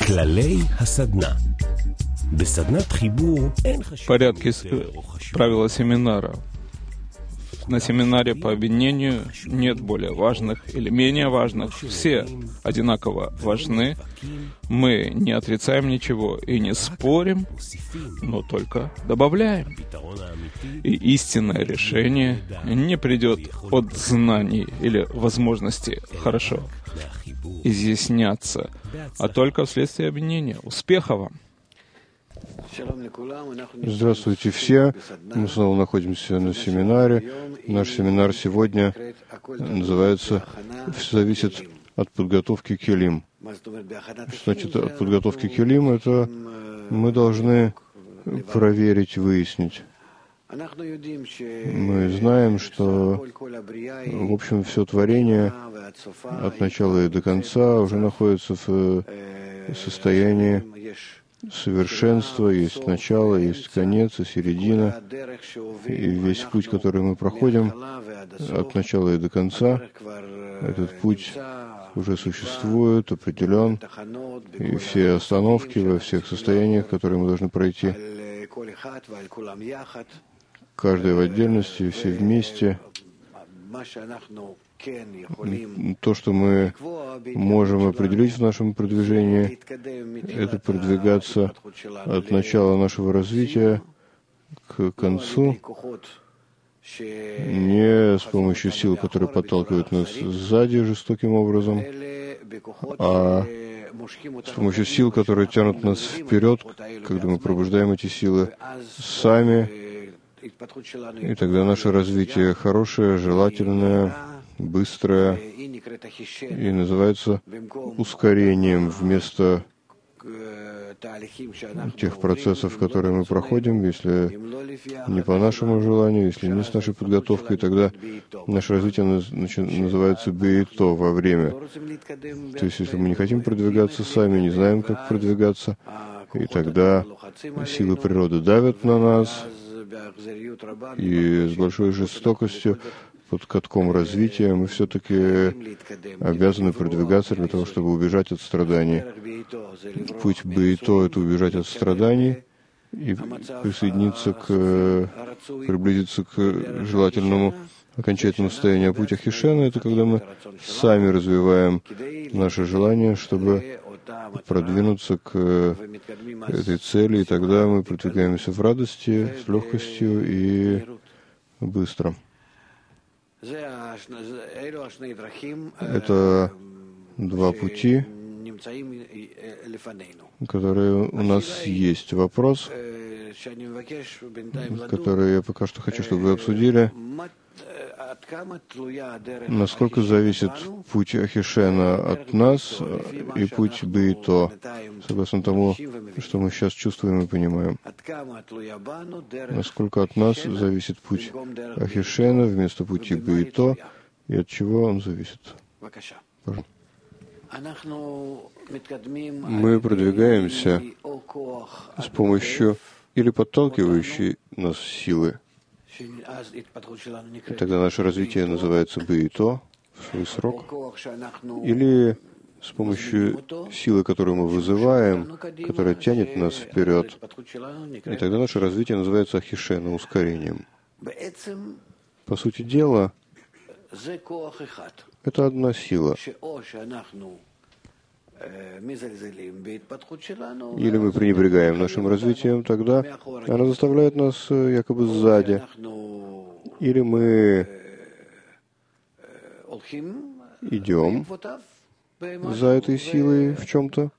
Порядки правила семинара. На семинаре по объединению нет более важных или менее важных. Все одинаково важны. Мы не отрицаем ничего и не спорим, но только добавляем. И истинное решение не придет от знаний или возможности хорошо изъясняться, а только вследствие объединения. Успеха вам! Здравствуйте все. Мы снова находимся на семинаре. Наш семинар сегодня называется «Зависит от подготовки келим». Что значит от подготовки келим? Это мы должны проверить, выяснить. Мы знаем, что, в общем, все творение от начала и до конца уже находится в состоянии совершенства, есть начало, есть конец и середина, и весь путь, который мы проходим от начала и до конца, этот путь уже существует, определен, и все остановки во всех состояниях, которые мы должны пройти, каждый в отдельности и все вместе. То, что мы можем определить в нашем продвижении, это продвигаться от начала нашего развития к концу, не с помощью сил, которые подталкивают нас сзади жестоким образом, а с помощью сил, которые тянут нас вперед, когда мы пробуждаем эти силы сами, и тогда наше развитие хорошее, желательное, быстрое, и называется ускорением вместо тех процессов, которые мы проходим, если не по нашему желанию, если не с нашей подготовкой, тогда наше развитие называется бейто во время. То есть, если мы не хотим продвигаться сами, не знаем, как продвигаться, и тогда силы природы давят на нас, и с большой жестокостью, под катком развития, мы все-таки обязаны продвигаться для того, чтобы убежать от страданий. Путь бейто — это убежать от страданий и присоединиться приблизиться к желательному окончательному состоянию. А путь Ахишена — это когда мы сами развиваем наше желание, чтобы продвинуться к этой цели, и тогда мы продвигаемся в радости, с легкостью и быстро. Это два пути, которые у нас есть. Вопрос, который я пока что хочу, чтобы вы обсудили. Насколько зависит путь Ахишена от нас и путь бейто, согласно тому, что мы сейчас чувствуем и понимаем? Насколько от нас зависит путь Ахишена вместо пути бейто, и от чего он зависит? Пожалуйста. Мы продвигаемся с помощью или подталкивающей нас силы, и тогда наше развитие называется бейто в свой срок, или с помощью силы, которую мы вызываем, которая тянет нас вперед, и тогда наше развитие называется ахишена, ускорением. По сути дела, это одна сила. Или мы пренебрегаем нашим развитием, тогда она заставляет нас якобы сзади. Или мы идем за этой силой в чем-то,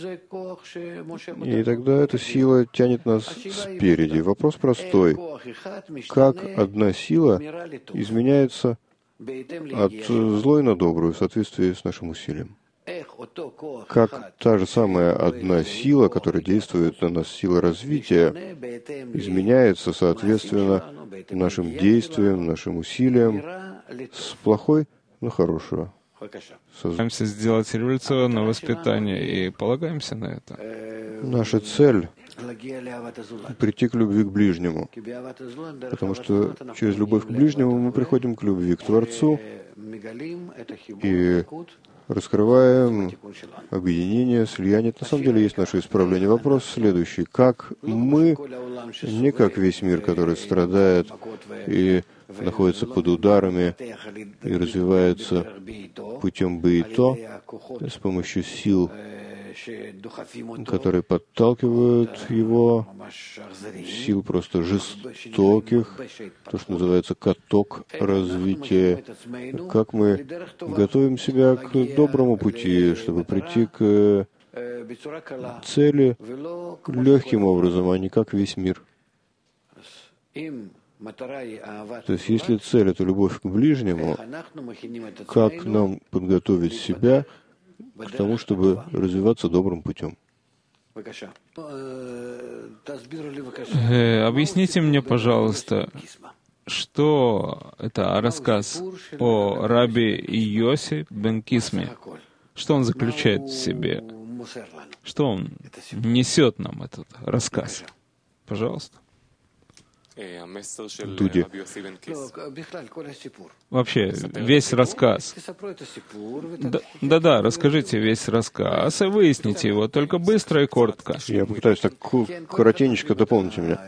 и тогда эта сила тянет нас спереди. Вопрос простой. Как одна сила изменяется от злой на добрую в соответствии с нашим усилием? Как та же самая одна сила, которая действует на нас, сила развития, изменяется соответственно нашим действиям, нашим усилиям, с плохой на хорошую. Стараемся сделать революционное воспитание и полагаемся на это. Наша цель — прийти к любви к ближнему, потому что через любовь к ближнему мы приходим к любви к Творцу, и раскрываем объединение, слияние. Это на самом деле есть наше исправление. Вопрос следующий. Как мы, не как весь мир, который страдает и находится под ударами и развивается путем бейто, с помощью сил, которые подталкивают его, сил просто жестоких, то, что называется каток развития. Как мы готовим себя к доброму пути, чтобы прийти к цели легким образом, а не как весь мир. То есть, если цель — это любовь к ближнему, как нам подготовить себя к тому, чтобы развиваться добрым путем? Объясните мне, пожалуйста, что это рассказ о Раби Йоси бен Кисме? Что он заключает в себе? Что он несет нам, этот рассказ? Пожалуйста. Дуди. Вообще, весь рассказ. Да-да, расскажите весь рассказ и выясните его, только быстро и коротко. Я попытаюсь так коротенько дополнить меня.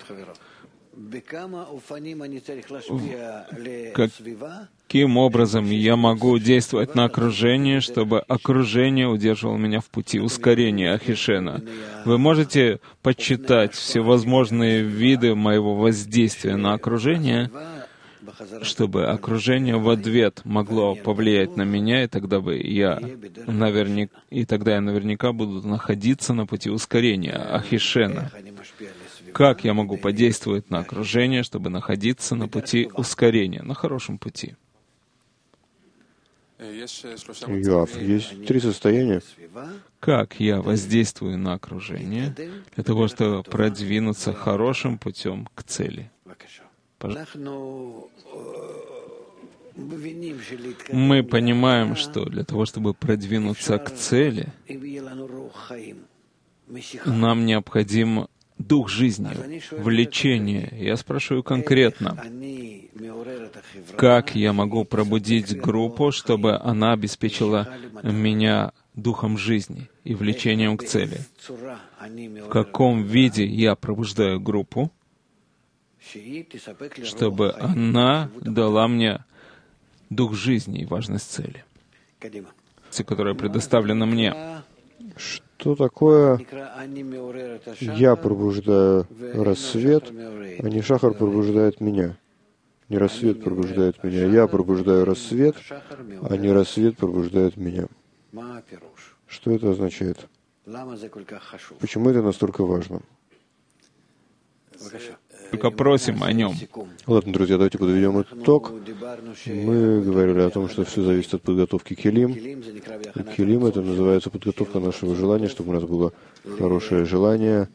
Каким образом я могу действовать на окружение, чтобы окружение удерживало меня в пути ускорения Ахишена? Вы можете почитать всевозможные виды моего воздействия на окружение, чтобы окружение в ответ могло повлиять на меня, и тогда я наверняка буду находиться на пути ускорения Ахишена. Как я могу подействовать на окружение, чтобы находиться на пути ускорения, на хорошем пути? Йоав, есть три состояния. Как я воздействую на окружение для того, чтобы продвинуться хорошим путем к цели? Мы понимаем, что для того, чтобы продвинуться к цели, нам необходим дух жизни, влечение. Я спрашиваю конкретно, как я могу пробудить группу, чтобы она обеспечила меня духом жизни и влечением к цели? В каком виде я пробуждаю группу, чтобы она дала мне дух жизни и важность цели, которая предоставлена мне? Что такое «я пробуждаю рассвет», а не «Шахар пробуждает меня»? Не рассвет пробуждает меня. Я пробуждаю рассвет, а не рассвет пробуждает меня. Что это означает? Почему это настолько важно? Только просим о нем. Ладно, друзья, давайте подведем итог. Мы говорили о том, что все зависит от подготовки келим. И келим — это называется подготовка нашего желания, чтобы у нас было хорошее желание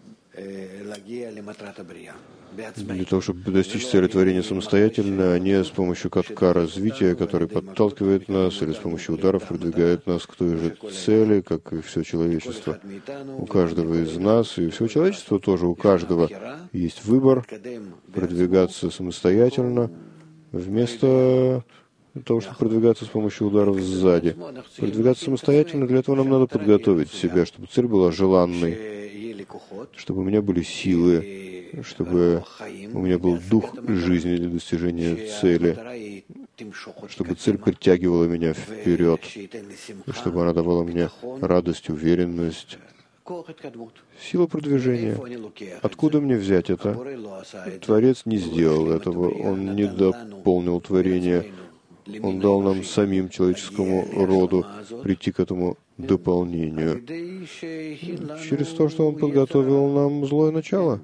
для того, чтобы достичь цели творения самостоятельно, а не с помощью катка развития, который подталкивает нас, или с помощью ударов продвигает нас к той же цели, как и все человечество. У каждого из нас, и всего человечества тоже, у каждого есть выбор продвигаться самостоятельно, вместо того, чтобы продвигаться с помощью ударов сзади. Продвигаться самостоятельно, для этого нам надо подготовить себя, чтобы цель была желанной, чтобы у меня были силы, чтобы у меня был дух жизни для достижения цели, чтобы цель притягивала меня вперед, чтобы она давала мне радость, уверенность, сила продвижения. Откуда мне взять это? Творец не сделал этого, Он не дополнил творение. Он дал нам самим, человеческому роду, прийти к этому дополнению через то, что Он подготовил нам злое начало.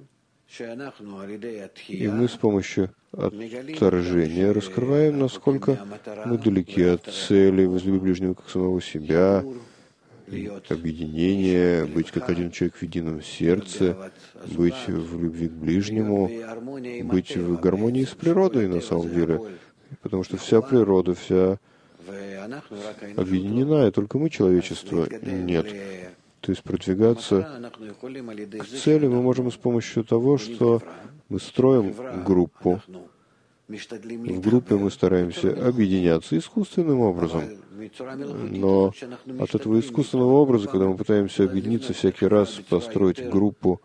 И мы с помощью отторжения раскрываем, насколько мы далеки от цели, возлюби ближнего как самого себя, объединение, быть как один человек в едином сердце, быть в любви к ближнему, быть в гармонии с природой на самом деле. Потому что вся природа, вся объединена, и только мы, человечество, нет. То есть продвигаться к цели мы можем с помощью того, что мы строим группу. В группе мы стараемся объединяться искусственным образом. Но от этого искусственного образа, когда мы пытаемся объединиться всякий раз, построить группу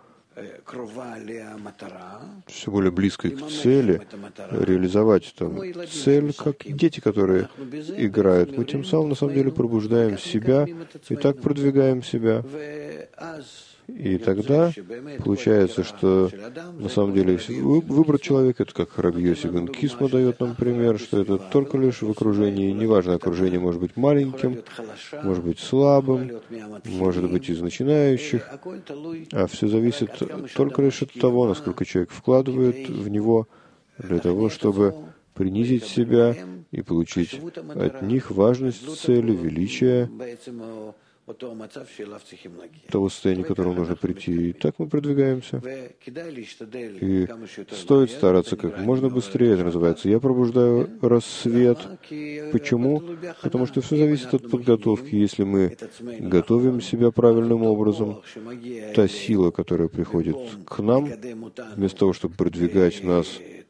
все более близкой к цели, реализовать там цель, как дети, которые играют, мы тем самым на самом деле пробуждаем себя и так продвигаем себя. И тогда получается, что на самом деле выбор человека, это как Раби Йоси бен Кисма дает нам пример, что это только лишь в окружении, неважно, окружение может быть маленьким, может быть слабым, может быть из начинающих, а все зависит только лишь от того, насколько человек вкладывает в него для того, чтобы принизить себя и получить от них важность цели, величие, того состояния, к которому нужно прийти. И так мы продвигаемся. И стоит стараться как можно быстрее. Это называется «Я пробуждаю рассвет». Почему? Потому что все зависит от подготовки. Если мы готовим себя правильным образом, та сила, которая приходит к нам, вместо того, чтобы продвигать нас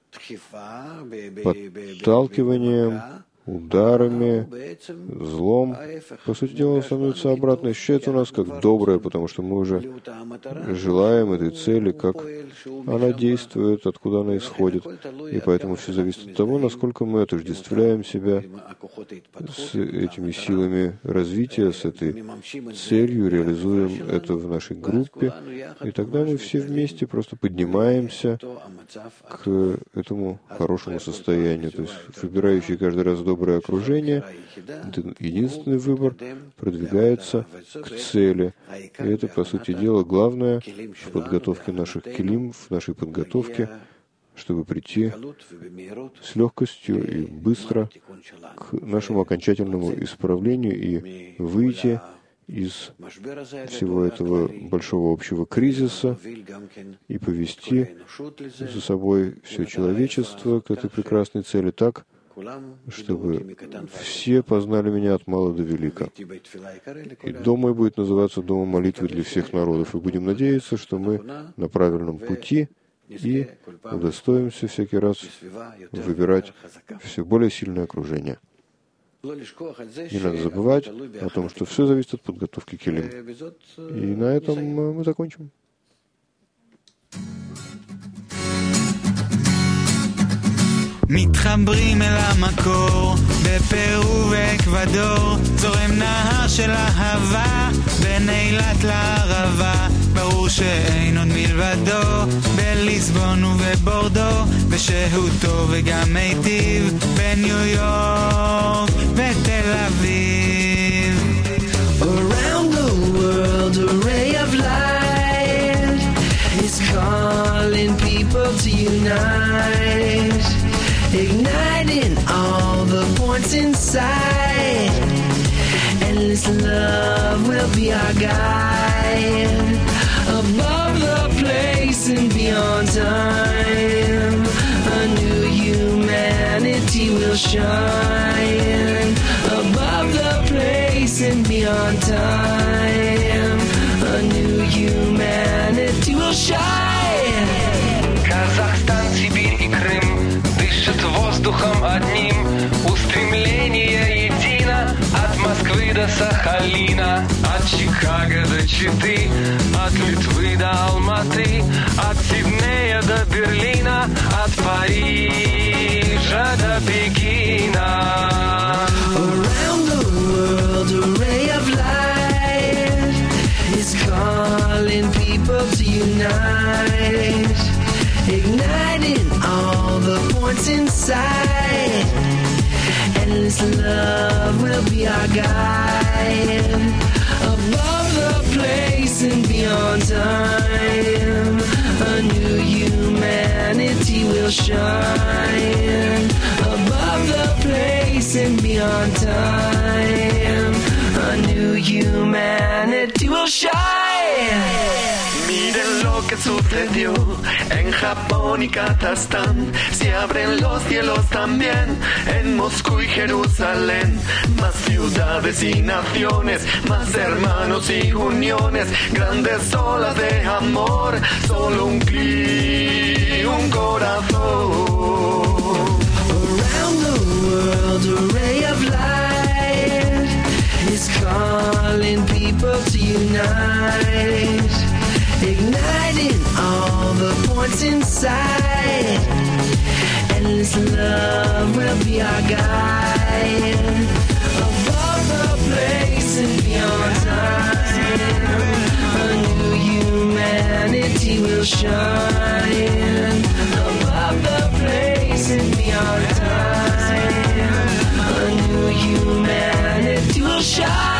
подталкиванием, ударами, злом, по сути дела, становится обратно, ощущается у нас как доброе, потому что мы уже желаем этой цели, как она действует, откуда она исходит. И поэтому все зависит от того, насколько мы отождествляем себя с этими силами развития, с этой целью, реализуем это в нашей группе. И тогда мы все вместе просто поднимаемся к этому хорошему состоянию. То есть, выбирающий каждый раз доброе окружение, единственный выбор продвигается к цели. И это, по сути дела, главное в подготовке наших килим, в нашей подготовке, чтобы прийти с легкостью и быстро к нашему окончательному исправлению и выйти из всего этого большого общего кризиса и повести за собой все человечество к этой прекрасной цели так, чтобы все познали меня от мала до велика. И дом мой будет называться домом молитвы для всех народов. И будем надеяться, что мы на правильном пути и удостоимся всякий раз выбирать все более сильное окружение. Не надо забывать о том, что все зависит от подготовки килим. И на этом мы закончим. מתחברים אל המקור, בפרו ואקוודור, זורם נהר של אהבה, בין אילת לערבה, ברור שאין עוד מלבדו, בליסבון ובבורדו, בשהותו וגם מיטיב, בניו יורק ותל אביב. Around the world a ray of light is calling people to unite, igniting all the points inside. Endless love will be our guide, above the place and beyond time. A new humanity will shine, above the place and beyond time. A new humanity will shine. Казахстан, Сибирь и Крым дышат воздухом одним, устремление едино от Москвы до Сахалина, от Чикаго до Читы, от Литвы до Алматы, от Сиднея до Берлина, от Парижа до Пекина. Around the world a ray of light is calling people to unite, igniting all the points inside. Endless love will be our guide, above the place and beyond time. A new humanity will shine, above the place and beyond time. A new humanity will shine. Miren lo que sucedió en Japón y Kazajstán. Se abren los cielos también en Moscú y Jerusalén. Más ciudades y naciones, más hermanos y uniones, grandes olas de amor, solo un clic, un corazón. Around the world a ray of light is calling people to unite, igniting all the points inside. Endless love will be our guide, above the place and beyond time. A new humanity will shine, above the place and beyond time. A new humanity will shine.